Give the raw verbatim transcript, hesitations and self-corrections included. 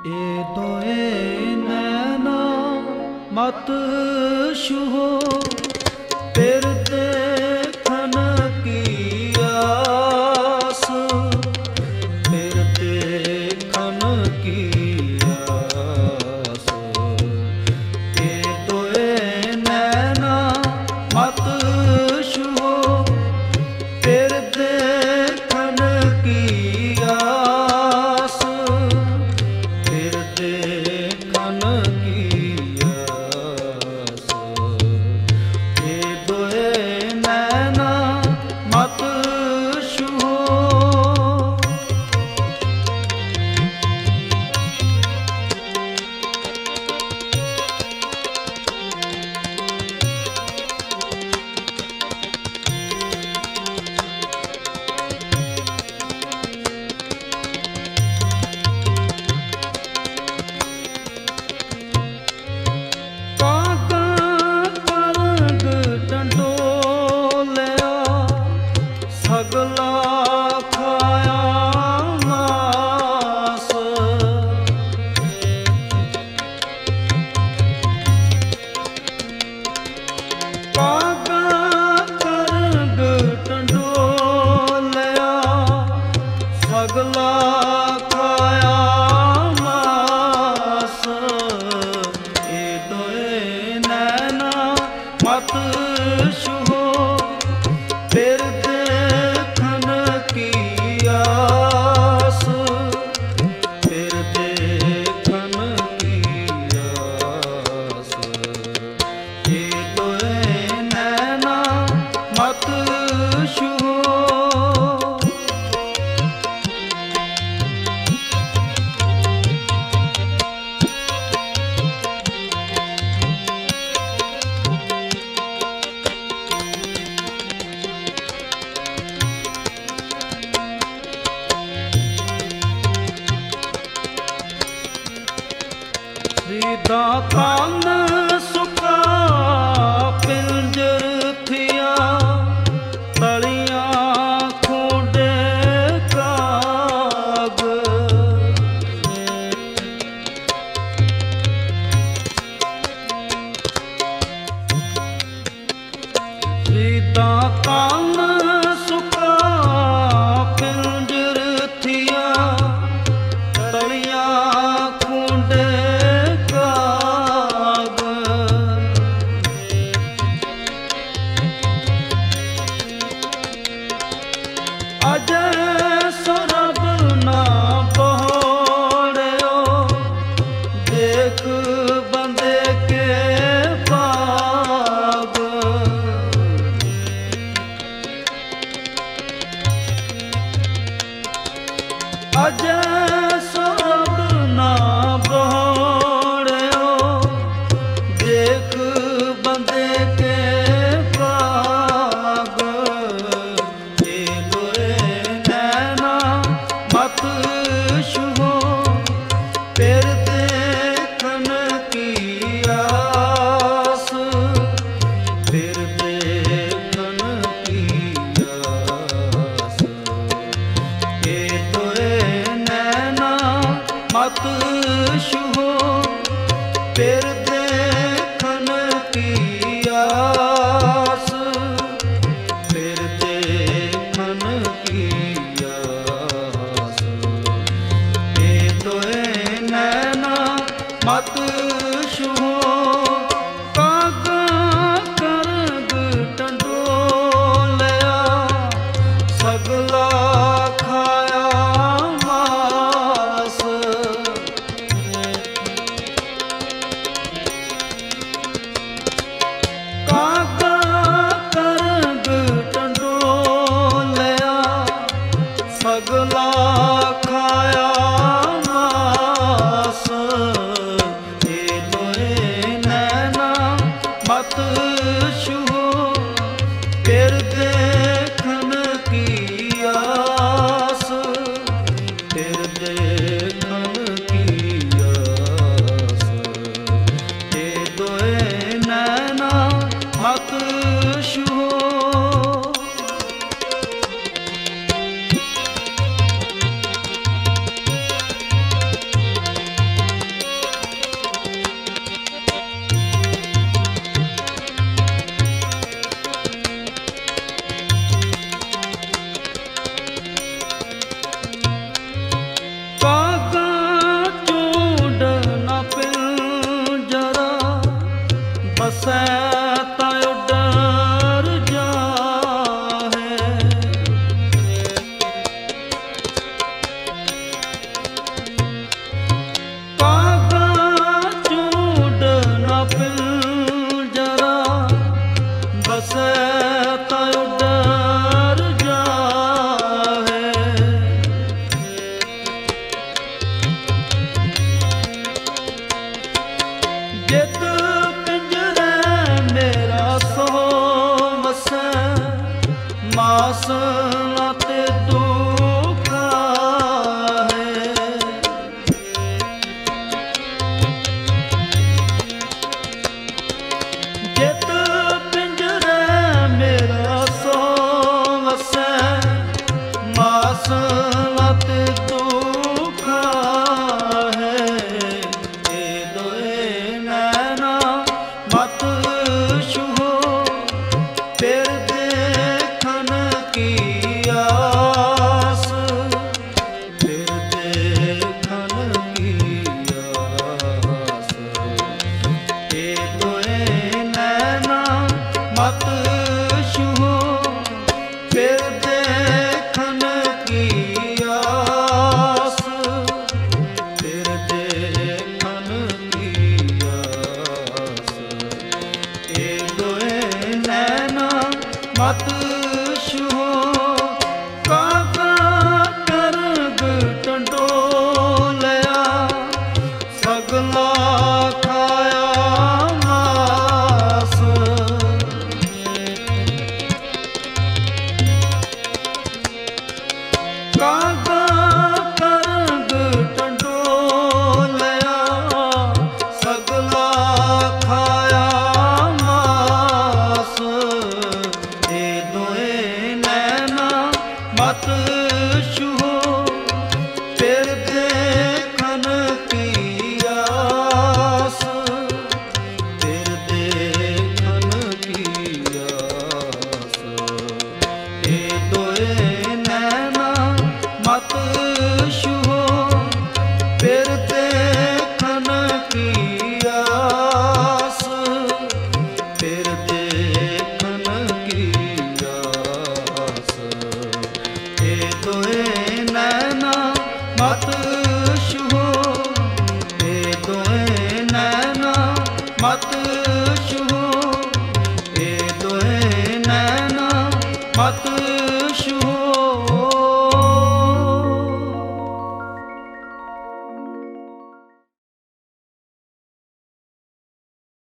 ए दोए नैना मत छुहो फिर देखन की आस, फिर देखन की आस। ए दोए नैना मत छुहो फिर देखन की आस, फिर देखन की आस। ए दोए नैना मत छुहो। सगला खाया मास, कागा करग टंडोलिया सगला खाया मास। ए दोए नैना मत छुहो फिर देखन की आस, फिर देखन की आस। ए दोए नैना मत छुहो। दातान सुखा पिंजर थिया तलियां खूंडे काग। दातान सुखा पिंजर थिया तलियां खूंडे अजय सरब ना बहोड़ो देख बंदे के पाग। अजय सरब ना बहोड़ो देख बंदे के पाग। मत छुहो फिर देखन की आस, फिर देखन की आस। ए दोए नैना मत छुहो फिर देखन की आस, फिर देखन की आस। मत छुहो कागा करग टंडोलिया सगला खाया मास। कागा करग टंडोलिया सगला खाया मास। लत दुखा है। जित पिंजरे मेरा सो वसै, मास लत दुखा है। ए दोए नैना मत छुहो, फिर देखन की आस, फिर देखन की आस। ए दोए नैना मत छुहो, फिर देखन की आस, फिर देखन की आस। ए दोए नैना मत छुहो, काका करग टंडोलिया, सगला खाया मास। काका करग टंडोलिया, सगला खाया मास। ए दोए नैना मत छुहो, फिर देखन की आस, फिर देखन की आस। ए दोए नैना मत